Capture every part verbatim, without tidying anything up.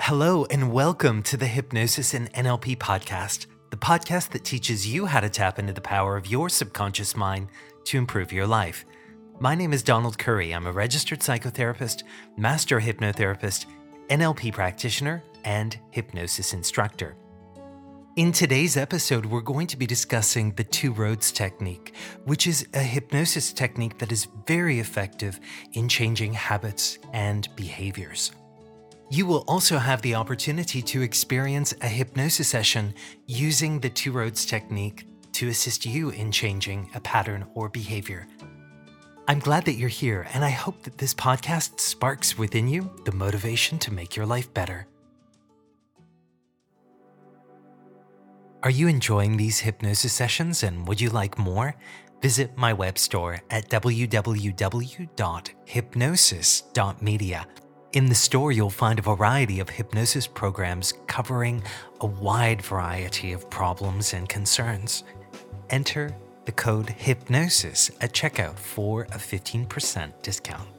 Hello and welcome to the Hypnosis and N L P podcast, the podcast that teaches you how to tap into the power of your subconscious mind to improve your life. My name is Donald Curry. I'm a registered psychotherapist, master hypnotherapist, N L P practitioner, and hypnosis instructor. In today's episode, we're going to be discussing the Two Roads technique, which is a hypnosis technique that is very effective in changing habits and behaviors. You will also have the opportunity to experience a hypnosis session using the Two Roads technique to assist you in changing a pattern or behavior. I'm glad that you're here, and I hope that this podcast sparks within you the motivation to make your life better. Are you enjoying these hypnosis sessions and would you like more? Visit my web store at w w w dot hypnosis dot media. In the store, you'll find a variety of hypnosis programs covering a wide variety of problems and concerns. Enter the code HYPNOSIS at checkout for a fifteen percent discount.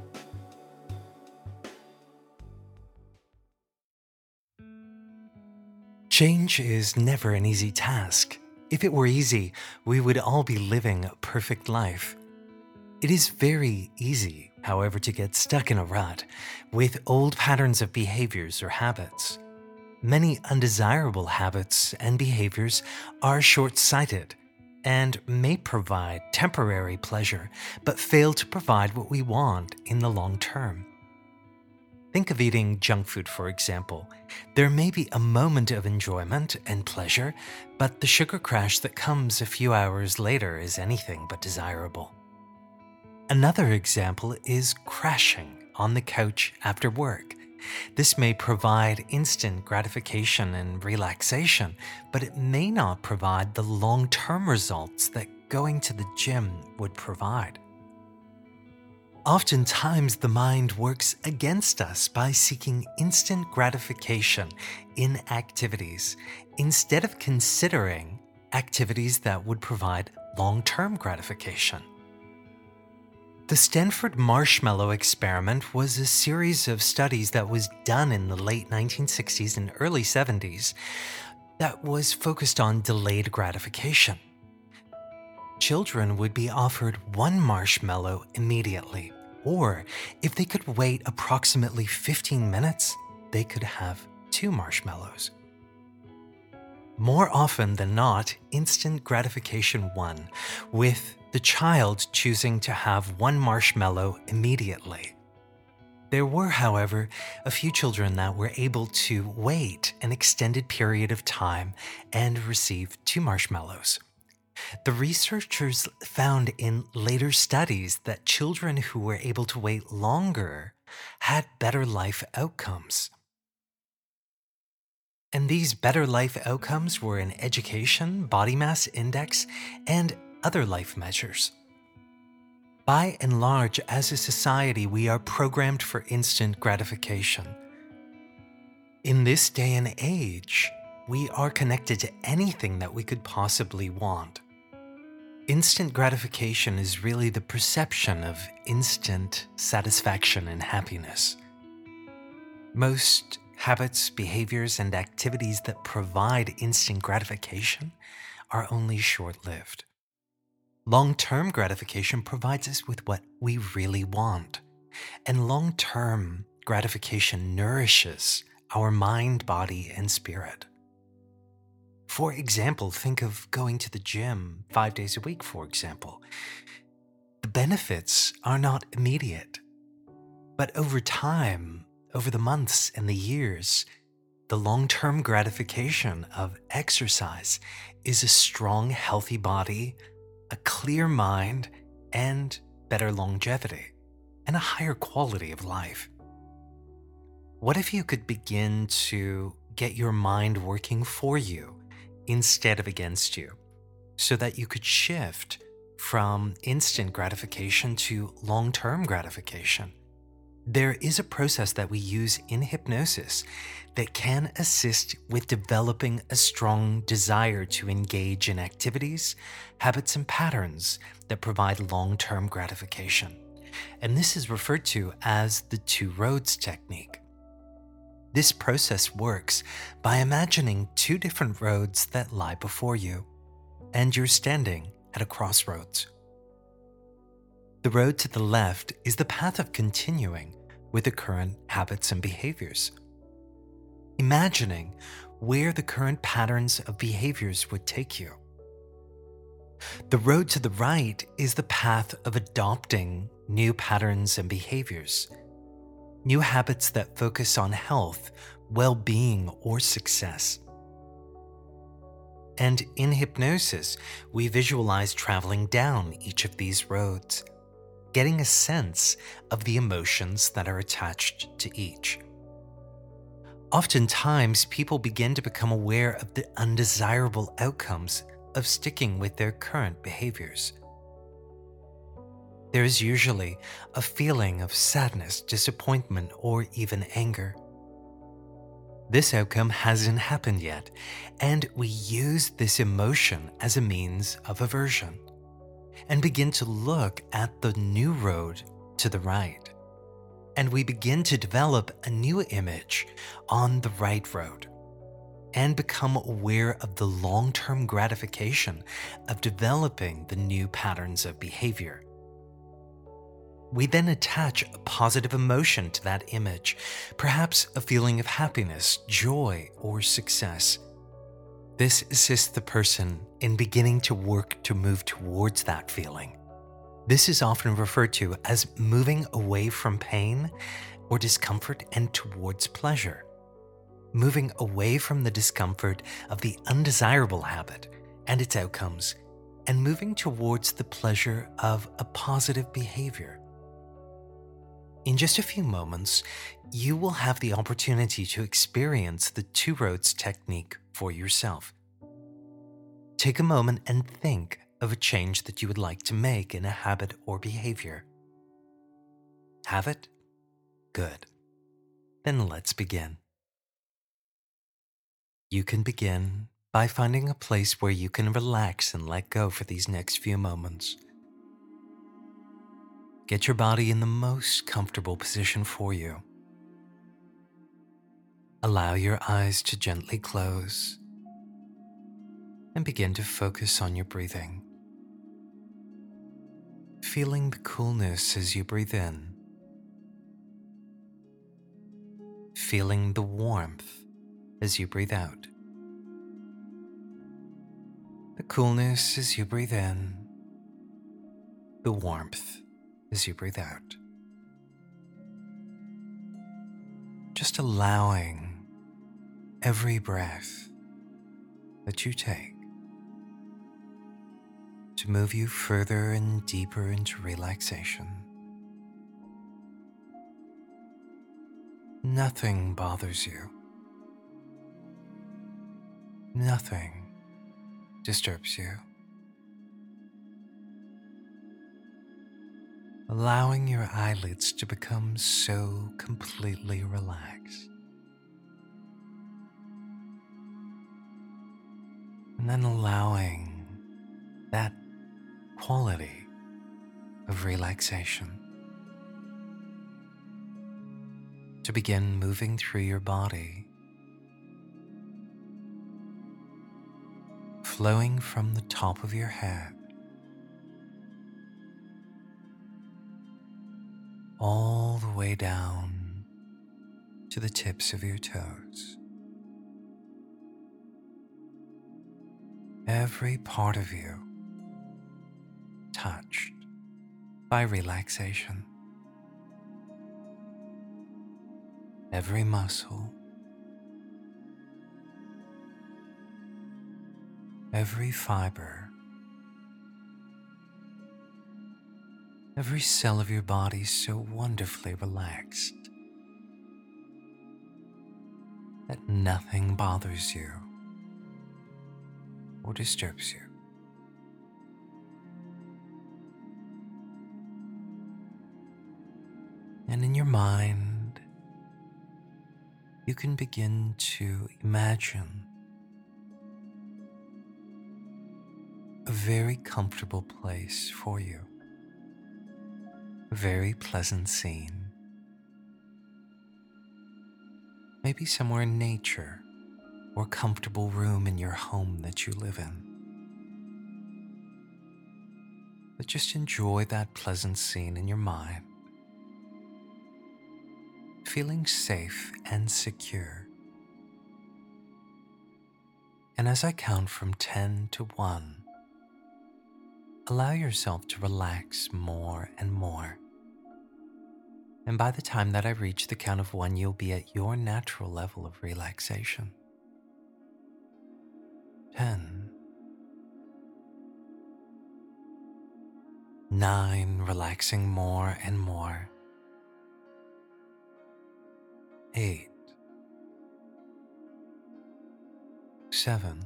Change is never an easy task. If it were easy, we would all be living a perfect life. It is very easy, however, to get stuck in a rut with old patterns of behaviors or habits. Many undesirable habits and behaviors are short-sighted and may provide temporary pleasure, but fail to provide what we want in the long term. Think of eating junk food, for example. There may be a moment of enjoyment and pleasure, but the sugar crash that comes a few hours later is anything but desirable. Another example is crashing on the couch after work. This may provide instant gratification and relaxation, but it may not provide the long-term results that going to the gym would provide. Oftentimes, the mind works against us by seeking instant gratification in activities instead of considering activities that would provide long-term gratification. The Stanford Marshmallow Experiment was a series of studies that was done in the late nineteen sixties and early seventies that was focused on delayed gratification. Children would be offered one marshmallow immediately, or if they could wait approximately fifteen minutes, they could have two marshmallows. More often than not, instant gratification won, with the child choosing to have one marshmallow immediately. There were, however, a few children that were able to wait an extended period of time and receive two marshmallows. The researchers found in later studies that children who were able to wait longer had better life outcomes. And these better life outcomes were in education, body mass index, and other life measures. By and large, as a society, we are programmed for instant gratification. In this day and age, we are connected to anything that we could possibly want. Instant gratification is really the perception of instant satisfaction and happiness. Most habits, behaviors, and activities that provide instant gratification are only short-lived. Long-term gratification provides us with what we really want, and long-term gratification nourishes our mind, body, and spirit. For example, think of going to the gym five days a week, for example. The benefits are not immediate, but over time, over the months and the years, the long-term gratification of exercise is a strong, healthy body, a clear mind, and better longevity, and a higher quality of life. What if you could begin to get your mind working for you instead of against you, so that you could shift from instant gratification to long-term gratification? There is a process that we use in hypnosis that can assist with developing a strong desire to engage in activities, habits, and patterns that provide long-term gratification. And this is referred to as the Two Roads technique. This process works by imagining two different roads that lie before you, and you're standing at a crossroads. The road to the left is the path of continuing with the current habits and behaviors. Imagining where the current patterns of behaviors would take you. The road to the right is the path of adopting new patterns and behaviors, new habits that focus on health, well-being, or success. And in hypnosis, we visualize traveling down each of these roads, getting a sense of the emotions that are attached to each. Oftentimes, people begin to become aware of the undesirable outcomes of sticking with their current behaviors. There is usually a feeling of sadness, disappointment, or even anger. This outcome hasn't happened yet, and we use this emotion as a means of aversion and begin to look at the new road to the right. And we begin to develop a new image on the right road and become aware of the long-term gratification of developing the new patterns of behavior. We then attach a positive emotion to that image, perhaps a feeling of happiness, joy, or success. This assists the person in beginning to work to move towards that feeling. This is often referred to as moving away from pain or discomfort and towards pleasure. Moving away from the discomfort of the undesirable habit and its outcomes, and moving towards the pleasure of a positive behavior. In just a few moments, you will have the opportunity to experience the two roads technique for yourself. Take a moment and think of a change that you would like to make in a habit or behavior. Have it? Good. Then let's begin. You can begin by finding a place where you can relax and let go for these next few moments. Get your body in the most comfortable position for you. Allow your eyes to gently close and begin to focus on your breathing. Feeling the coolness as you breathe in. Feeling the warmth as you breathe out. The coolness as you breathe in. The warmth as you breathe out. Just allowing every breath that you take to move you further and deeper into relaxation. Nothing bothers you. Nothing disturbs you. Allowing your eyelids to become so completely relaxed. And then allowing that quality of relaxation to begin moving through your body, flowing from the top of your head all the way down to the tips of your toes. Every part of you touched by relaxation. Every muscle, every fiber, every cell of your body so wonderfully relaxed that nothing bothers you or disturbs you. And in your mind, you can begin to imagine a very comfortable place for you, a very pleasant scene. maybe somewhere in nature or comfortable room in your home that you live in. But just enjoy that pleasant scene in your mind, feeling safe and secure. And as I count from ten to one, allow yourself to relax more and more. And by the time that I reach the count of one, you'll be at your natural level of relaxation. Ten. Nine, relaxing more and more. Eight. Seven.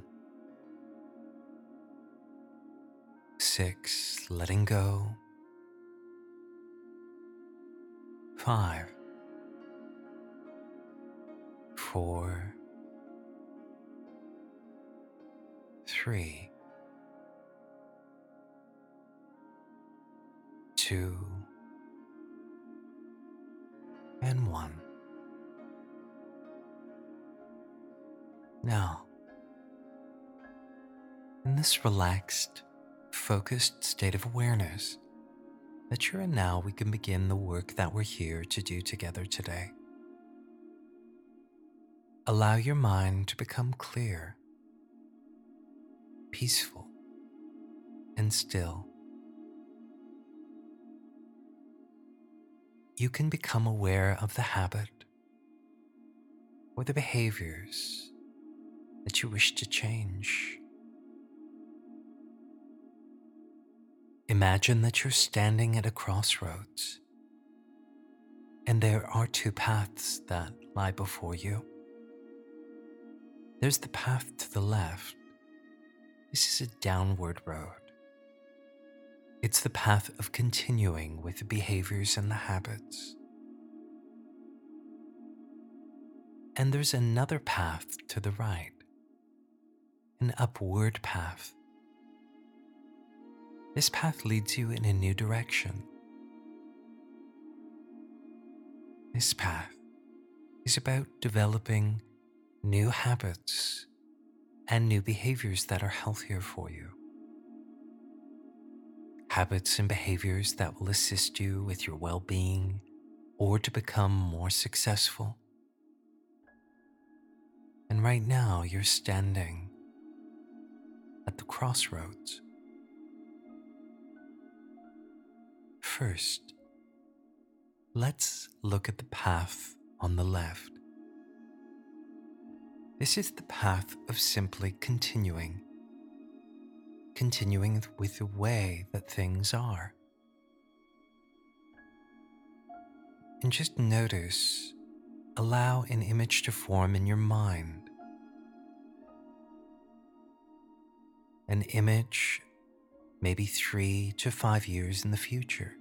Six, letting go. Five. Four. Three. Two. And one. Now, in this relaxed, focused state of awareness that you're in now, we can begin the work that we're here to do together today. Allow your mind to become clear, peaceful, and still. You can become aware of the habit or the behaviors that you wish to change. Imagine that you're standing at a crossroads and there are two paths that lie before you. There's the path to the left. This is a downward road. It's the path of continuing with the behaviors and the habits. And there's another path to the right, an upward path. This path leads you in a new direction. This path is about developing new habits and new behaviors that are healthier for you. Habits and behaviors that will assist you with your well-being or to become more successful. And right now you're standing at the crossroads. First, let's look at the path on the left. This is the path of simply continuing, continuing with the way that things are. And just notice, allow an image to form in your mind. An image maybe three to five years in the future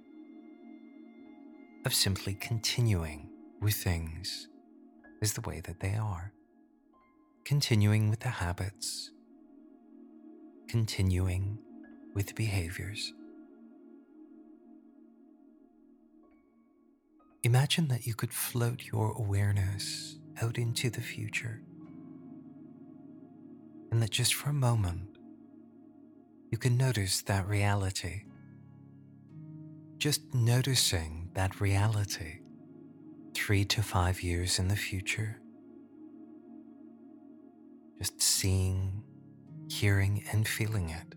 of simply continuing with things as the way that they are. Continuing with the habits, continuing with the behaviors. Imagine that you could float your awareness out into the future, and that just for a moment, you can notice that reality. Just noticing that reality three to five years in the future. Just seeing, hearing, and feeling it.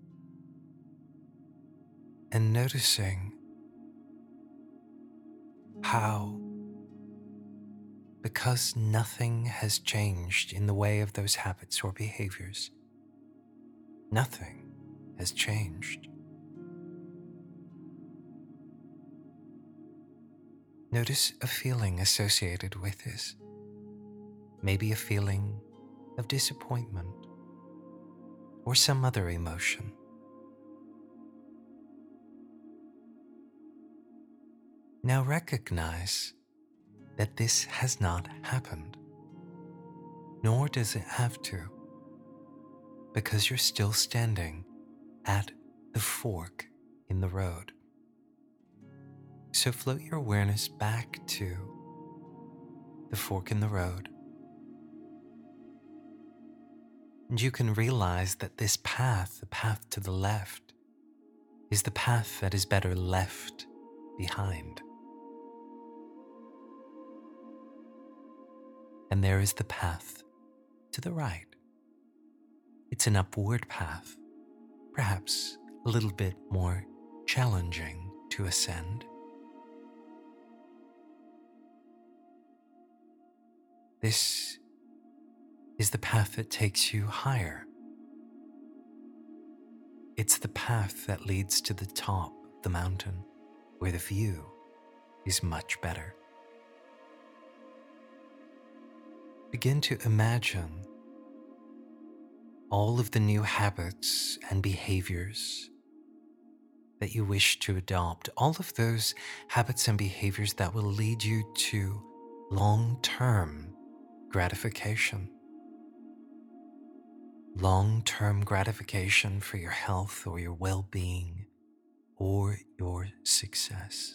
And noticing how, because nothing has changed in the way of those habits or behaviors, nothing has changed. Notice a feeling associated with this. Maybe a feeling of disappointment or some other emotion. Now recognize that this has not happened, nor does it have to, because you're still standing at the fork in the road. So float your awareness back to the fork in the road. And you can realize that this path, the path to the left, is the path that is better left behind. And there is the path to the right. It's an upward path, perhaps a little bit more challenging to ascend. This is the path that takes you higher. It's the path that leads to the top of the mountain, where the view is much better. Begin to imagine all of the new habits and behaviors that you wish to adopt, all of those habits and behaviors that will lead you to long-term gratification. Long-term gratification for your health or your well-being or your success.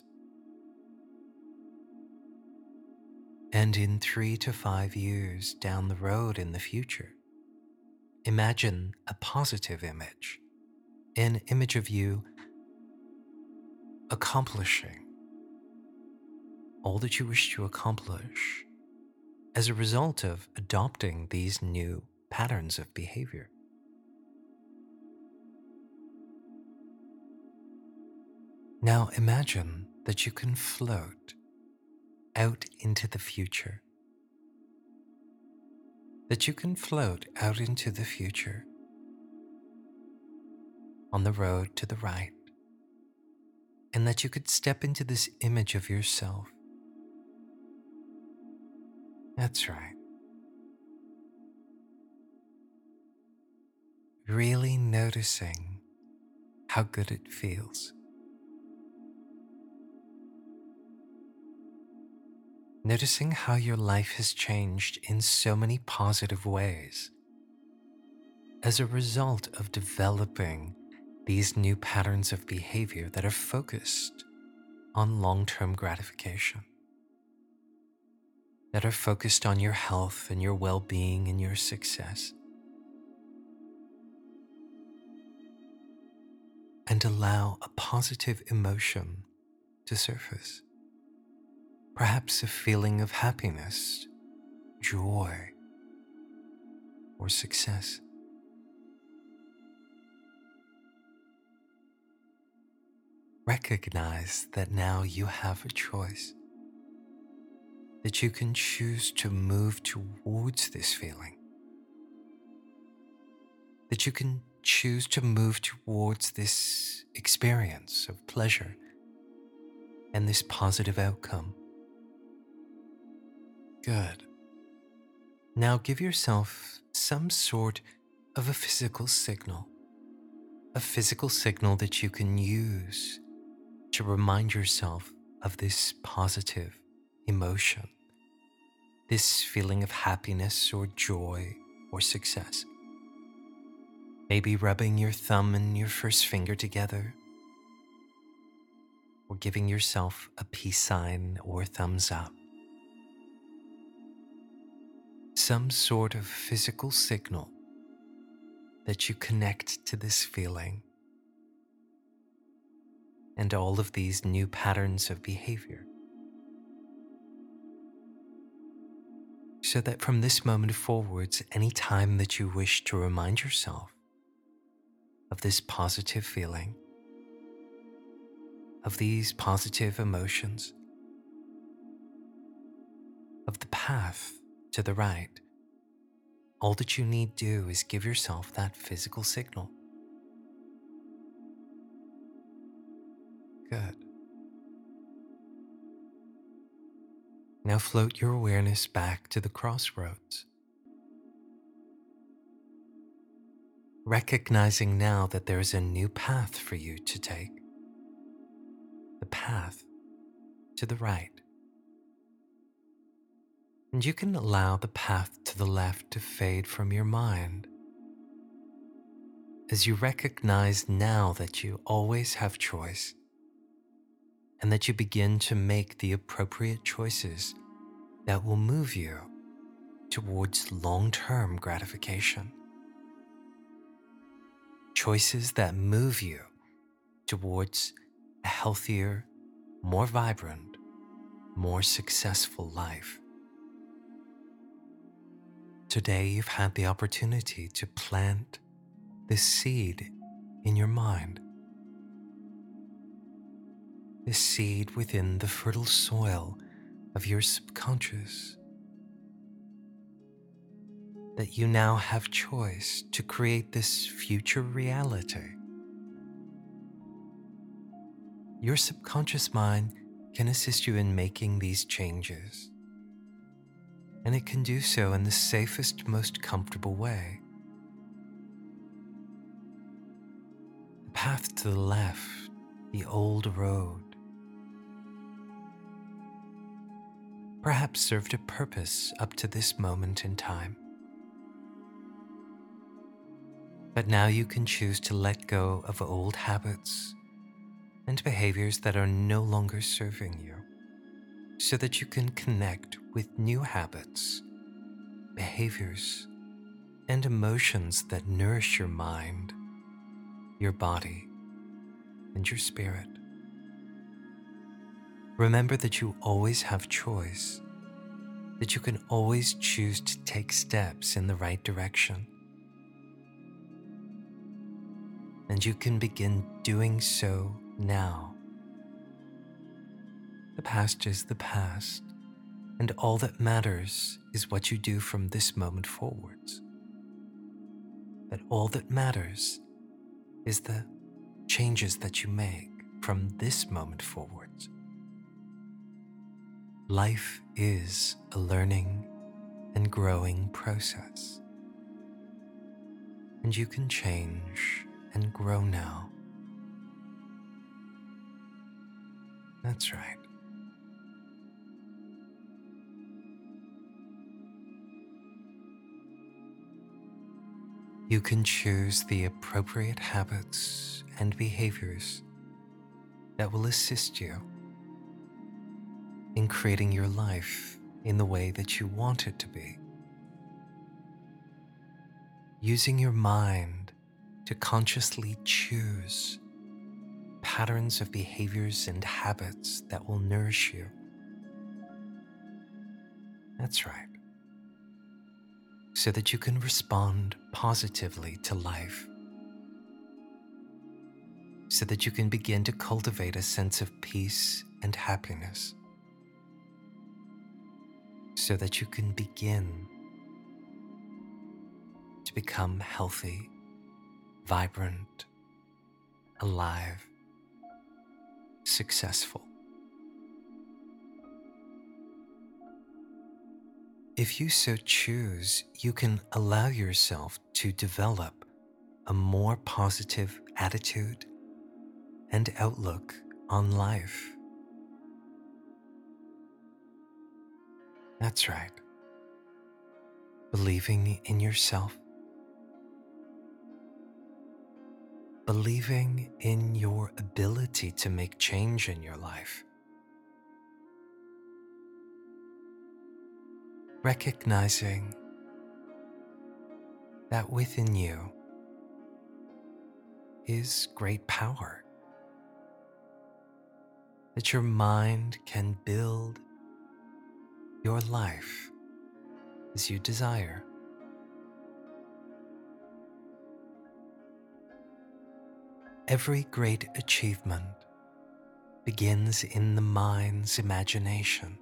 And in three to five years down the road in the future, imagine a positive image, an image of you accomplishing all that you wish to accomplish as a result of adopting these new patterns of behavior. Now imagine that you can float out into the future. That you can float out into the future on the road to the right, and that you could step into this image of yourself. That's right. Really noticing how good it feels. Noticing how your life has changed in so many positive ways as a result of developing these new patterns of behavior that are focused on long-term gratification, that are focused on your health and your well-being and your success. And allow a positive emotion to surface. Perhaps a feeling of happiness, joy, or success. Recognize that now you have a choice, that you can choose to move towards this feeling, that you can choose to move towards this experience of pleasure and this positive outcome. Good. Now give yourself some sort of a physical signal, a physical signal that you can use to remind yourself of this positive emotion, this feeling of happiness or joy or success. Maybe rubbing your thumb and your first finger together, or giving yourself a peace sign or thumbs up. Some sort of physical signal that you connect to this feeling and all of these new patterns of behavior. So that from this moment forwards, any time that you wish to remind yourself of this positive feeling, of these positive emotions, of the path to the right, all that you need do is give yourself that physical signal. Good. Now float your awareness back to the crossroads, recognizing now that there is a new path for you to take, the path to the right. And you can allow the path to the left to fade from your mind as you recognize now that you always have choice and that you begin to make the appropriate choices that will move you towards long-term gratification. Choices that move you towards a healthier, more vibrant, more successful life. Today you've had the opportunity to plant this seed in your mind. This seed within the fertile soil of your subconscious, that you now have choice to create this future reality. Your subconscious mind can assist you in making these changes, and it can do so in the safest, most comfortable way. The path to the left, the old road, perhaps served a purpose up to this moment in time. But now you can choose to let go of old habits and behaviors that are no longer serving you, so that you can connect with new habits, behaviors, and emotions that nourish your mind, your body, and your spirit. Remember that you always have choice, that you can always choose to take steps in the right direction. And you can begin doing so now. The past is the past, and all that matters is what you do from this moment forwards. That all that matters is the changes that you make from this moment forwards. Life is a learning and growing process, and you can change and grow now. That's right. You can choose the appropriate habits and behaviors that will assist you in creating your life in the way that you want it to be. Using your mind to consciously choose patterns of behaviors and habits that will nourish you. That's right. So that you can respond positively to life. So that you can begin to cultivate a sense of peace and happiness. So that you can begin to become healthy, vibrant, alive, successful. If you so choose, you can allow yourself to develop a more positive attitude and outlook on life. That's right. Believing in yourself. Believing in your ability to make change in your life. Recognizing that within you is great power. That your mind can build your life as you desire. Every great achievement begins in the mind's imagination.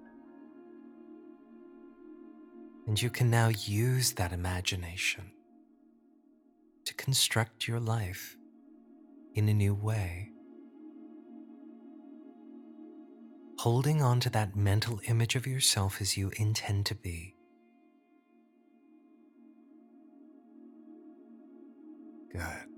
And you can now use that imagination to construct your life in a new way. Holding on to that mental image of yourself as you intend to be. Good.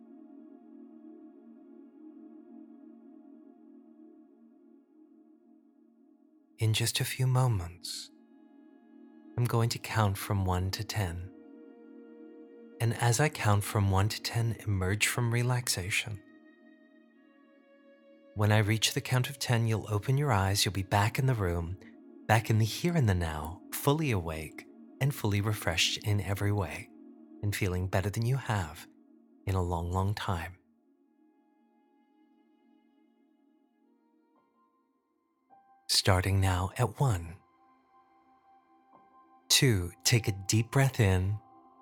In just a few moments, I'm going to count from one to ten. And as I count from one to ten, emerge from relaxation. When I reach the count of ten, you'll open your eyes, you'll be back in the room, back in the here and the now, fully awake and fully refreshed in every way, and feeling better than you have in a long, long time. Starting now at one. Two, take a deep breath in.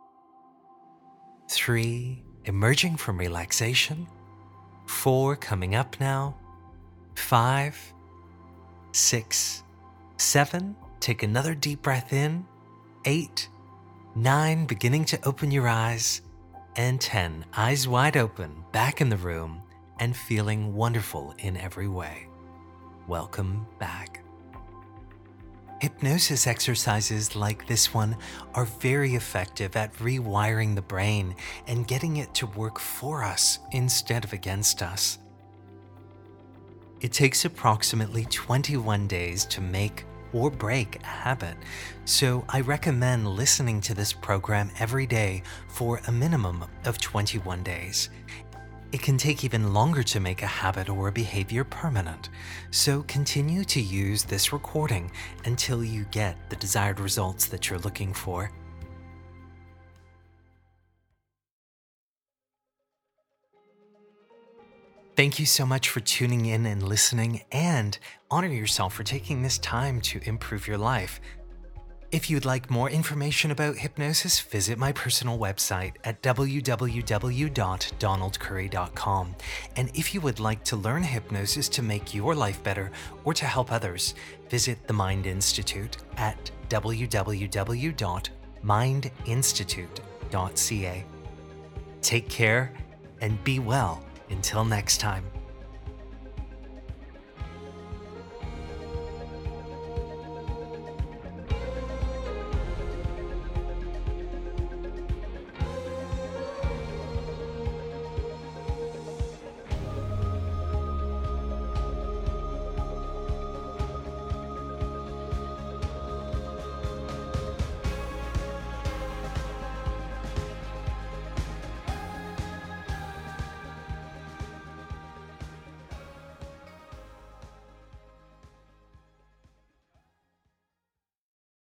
Three, emerging from relaxation. Four, coming up now. Five, six, seven, take another deep breath in. Eight, nine, beginning to open your eyes. And ten, eyes wide open, back in the room, and feeling wonderful in every way. Welcome back. Hypnosis exercises like this one are very effective at rewiring the brain and getting it to work for us instead of against us. It takes approximately twenty-one days to make or break a habit, so I recommend listening to this program every day for a minimum of twenty-one days. It can take even longer to make a habit or a behavior permanent, so continue to use this recording until you get the desired results that you're looking for. Thank you so much for tuning in and listening, and honor yourself for taking this time to improve your life. If you'd like more information about hypnosis, visit my personal website at w w w dot donald curry dot com. And if you would like to learn hypnosis to make your life better or to help others, visit the Mind Institute at w w w dot mind institute dot c a. Take care and be well until next time.